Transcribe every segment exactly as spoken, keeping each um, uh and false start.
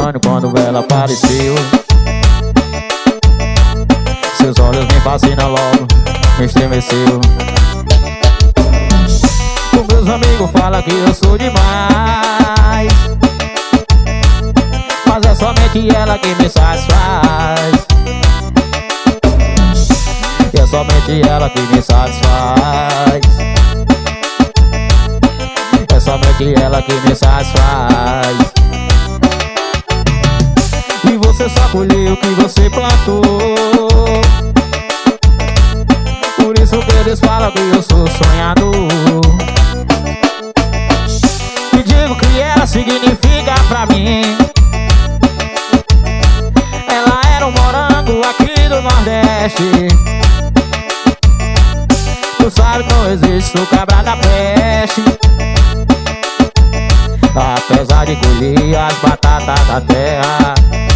sonho quando ela apareceu. Seus olhos me fascinam logo, me estremeceu. Os meus amigos falam que eu sou demais, mas é somente ela que me satisfaz. E é somente ela que me satisfaz. É somente ela que me satisfaz. E você só colheu o que você plantou. Por isso que eles falam que eu sou sonhador. E digo que ela significa pra mim. Ela era um morango aqui do Nordeste. Tu sabe que não existe o cabra da peste. Apesar de colher as batatas da terra,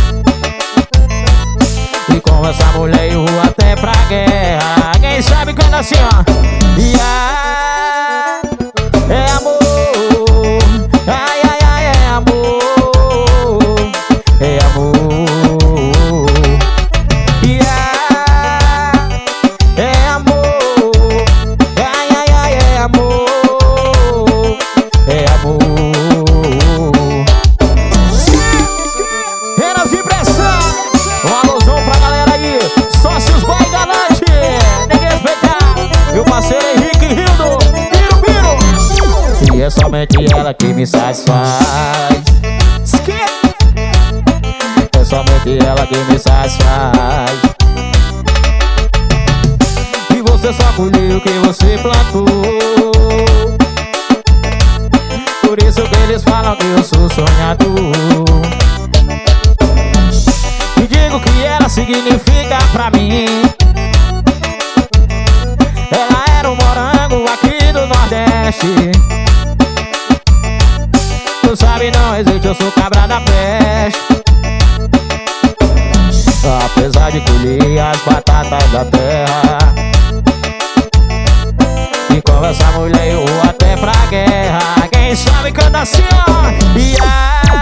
e com essa mulher eu vou até pra guerra. Quem sabe canta assim, ó. E ah, é amor, ai, ai, ai, é amor, é amor. E ah, é amor, ai, ai, ai, é amor, é amor. Renas de pressão, um alusão pra galera aí, sócios Boy Galante, ninguém respeitar. Meu parceiro Henrique Rildo, Piro Piro. E é somente ela que me satisfaz. É somente ela que me satisfaz. E você só colheu o que você plantou. Por isso que eles falam que eu sou sonhador. E digo que ela significa pra mim. Ela era um morango aqui do Nordeste. Tu sabe, não existe, eu sou cabra da peste. Apesar de colher as batatas da terra, e com essa mulher eu vou até pra guerra. Quem sabe canta assim, ó. E a